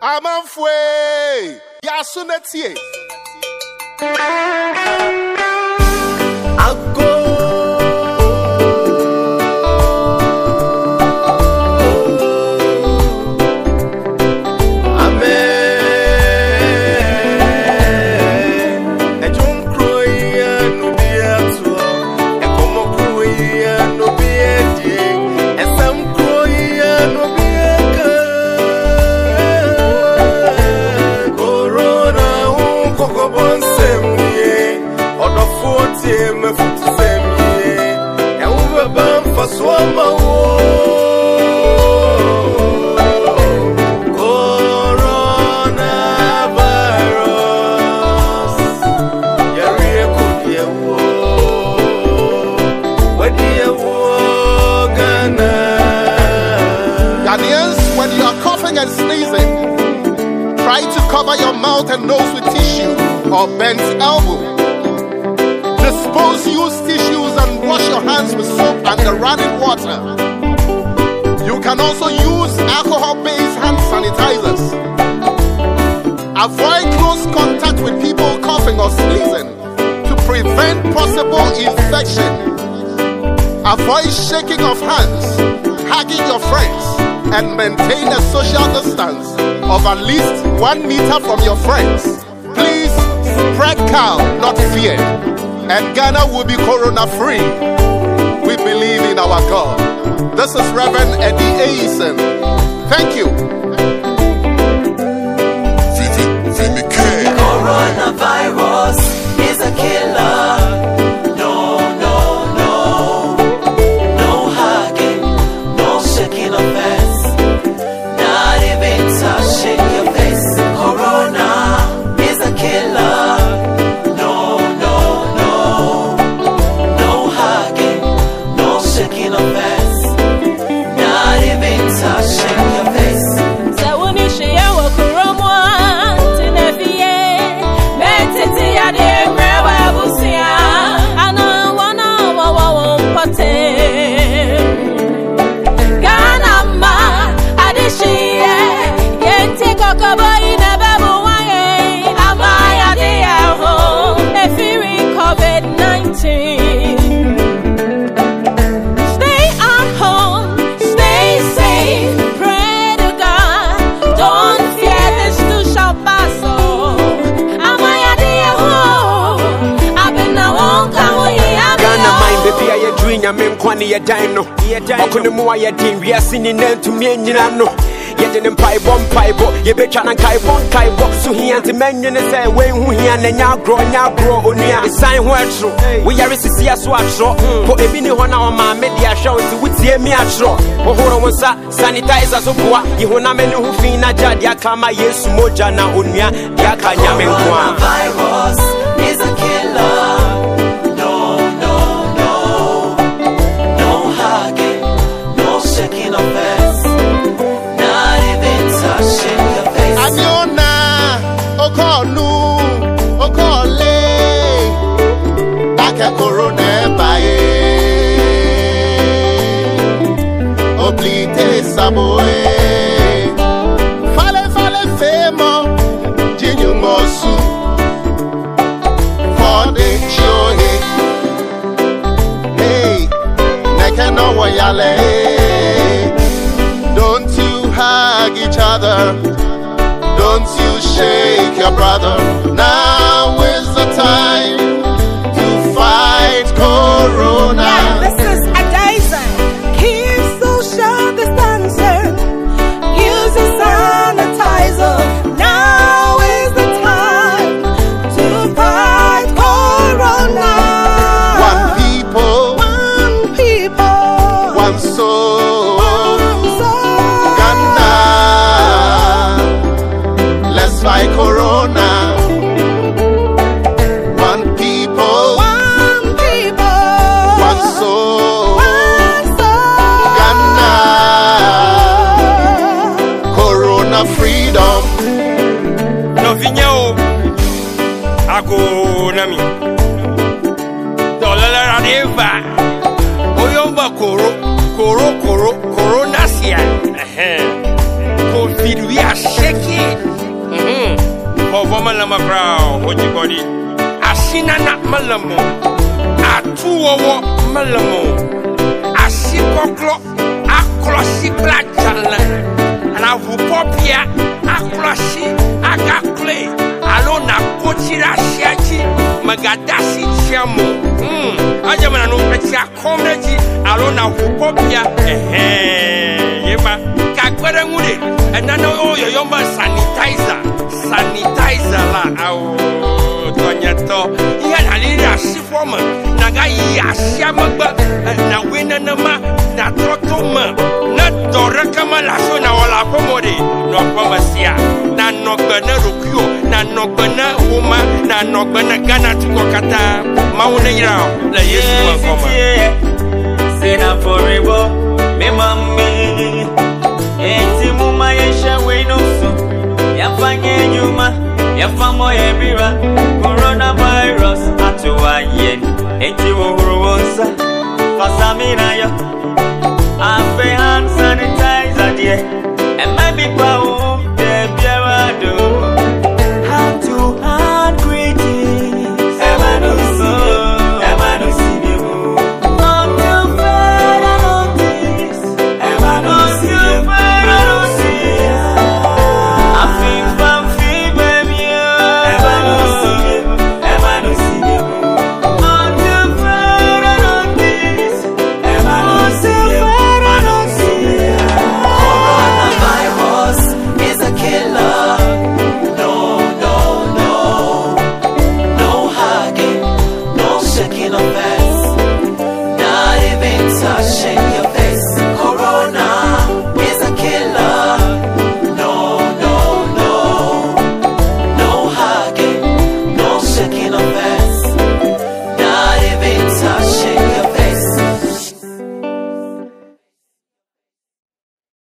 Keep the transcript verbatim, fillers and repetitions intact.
Amanfwe Yasunetie Ago and sneezing, try to cover your mouth and nose with tissue or bent elbow. Dispose used tissues and wash your hands with soap and the running water. You can also use alcohol-based hand sanitizers. Avoid close contact with people coughing or sneezing to prevent possible infection. Avoid shaking of hands, hugging your friends, and maintain a social distance of at least one meter from your friends. Please spread calm, not fear, and Ghana will be corona-free. We believe in our God. This is Reverend Eddie Aison. Thank you. Coronavirus is a killer. Mem kwani ya dino okunu mu aye din wiase ni nantumi anyina no ye de mpai bom pai bo ye betwa na kai bon kai bo so hiante menwene say we hu hia na nya agro nya agro onua sign ho atro we yare sisi aso atro po ebi ni ho na o ma media show ti wutie mi atro ohoro wonsa sanitizer so boa ye ho na me ne hu fin na jade aka ma yesu moja na onua dia ka nya me nko virus is a killer. Corona bae oblite saboe fale fale femo jinyu mosu for the joy hey neka no wayale don't you hug each other, don't you shake your brother. Now is the time fight corona. Yeah, this is Adison. Keep social distancing. Use a sanitizer. Now is the time to fight corona. One people, one people, one soul. One soul. Ghana, let's fight corona. Mama Brown, what you body? Ashina na malamo, atuwo malamo, ashikoklo, akloshi black challenge, and I will pop here, akloshi, agakle, alona kochira shiachi, magadashi chamo, hmm, ajamana no pecha comedy, alona will pop here, eh, yema, kakwere ngure, and I know your yoma sanitizer, sanitizer la, oh. Tonyato, he had a little ship woman. Nagai, a shamaba, na winner, na trotoma, not Dorakama Lasona or La Pomode, no Pomasia, na no Gana Rukio, na no Gana Uma, na no Gana Gana to Kokata, Maunera, the yes, Sena forever, me mammy, and Timuma Yasha, we know so, Yafang Yuma. Yafamo everywhere, coronavirus atuwaye, eti wuhuruwonsa, fasamina yo, afe hand sanitizer die, and maybe pawu, debiawa do, hand to hand greetings, emanusi, emanusi bimu, on your fed and on this, emanusi bimu.